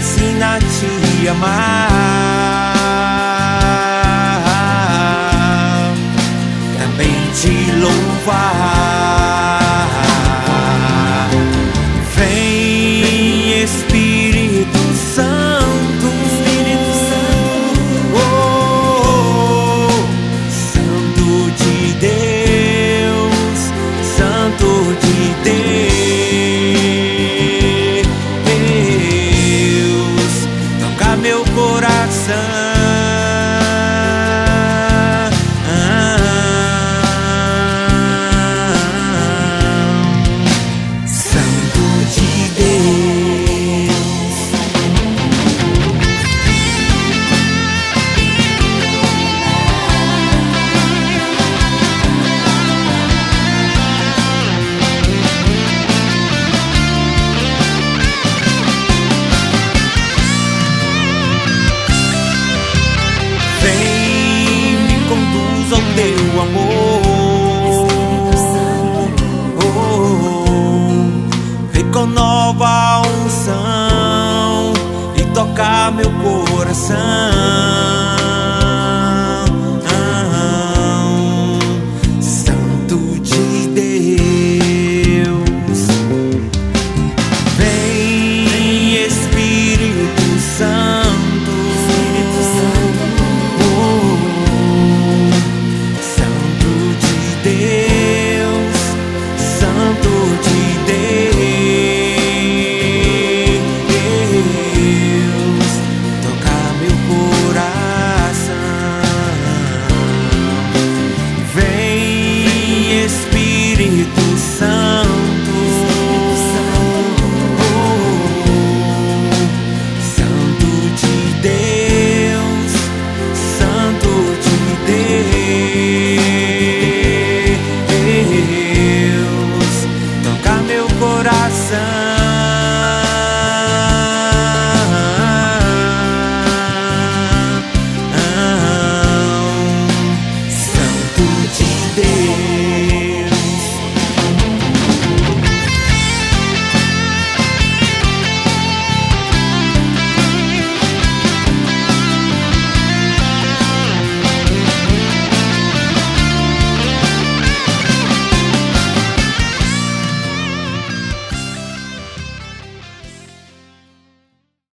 ensina a te amar, também te louvar. Vem Espírito Santo, oh, Santo de Deus, Santo de Deus, toca meu coração. Vem, me conduz ao teu amor, vem com nova unção e toca meu coração. Santo de Deus, vem Espírito Santo, Santo de Deus, Santo de Deus, toca meu coração. Vem Espírito Santo, Santo de Deus, Santo de Deus, toca meu coração.